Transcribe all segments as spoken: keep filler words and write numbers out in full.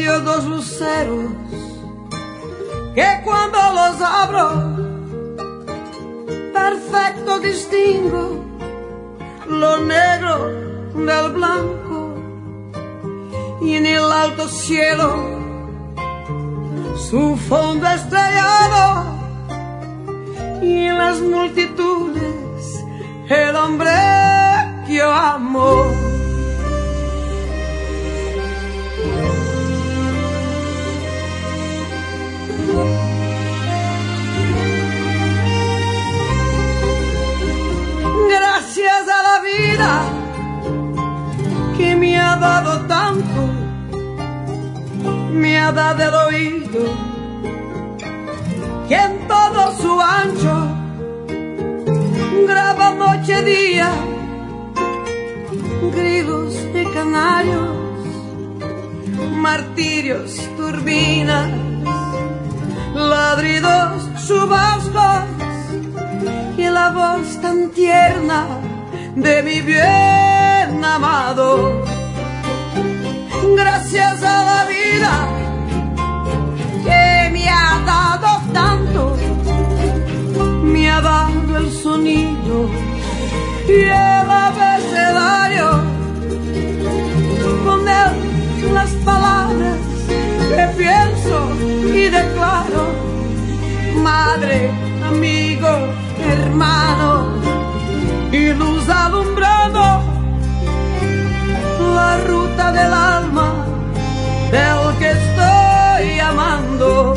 yo dos luceros que cuando los abro perfecto distingo lo negro del blanco, y en el alto cielo su fondo estrellado, y en las multitudes el hombre que yo amo. Gracias a la vida que me ha dado tanto, me ha dado el oído que en todo su ancho graba noche y día grilos y canarios, martirios, turbinas, ladridos, chubascos y la voz tan tierna de mi bien amado. Gracias a la vida que me ha dado tanto, me ha dado el sonido y el abecedario, con él las palabras que pienso y declaro, madre, amigo, hermano, y luz alumbrando la ruta del alma del que estoy amando.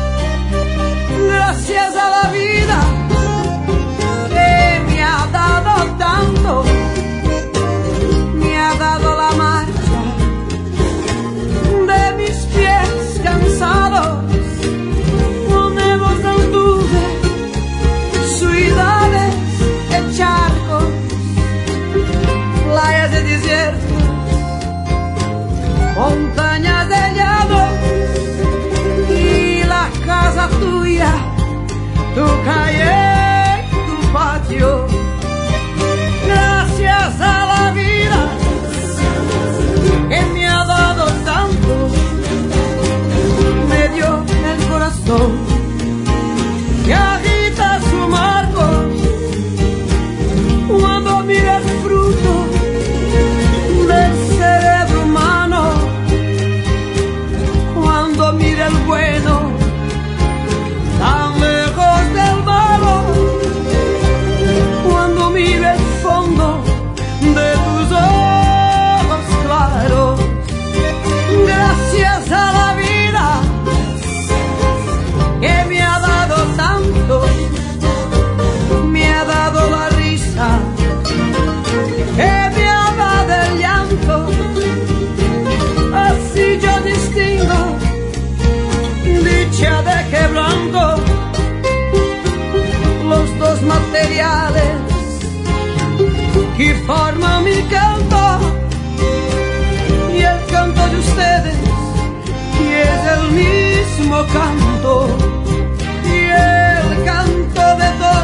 Gracias a la vida que me ha dado tanto, me ha dado la marcha de mis pies cansados, con hemos anduve, ciudades de charcos, playas de desiertos, montañas de llanos, y la casa tuya, tu calle, tu patio. Gracias a la vida que me ha dado tanto, me dio el corazón que agita su marco cuando mira el fruto del cerebro humano, cuando mira el bueno tan lejos del malo, cuando mira el fondo de tus ojos claros. Gracias a la vida que me ha dado tanto, me ha dado la risa, que me ha dado el llanto, así yo distingo dicha de quebranto, los dos materiales que forman mi canto, y el canto de ustedes que es el mismo canto, y el canto de todos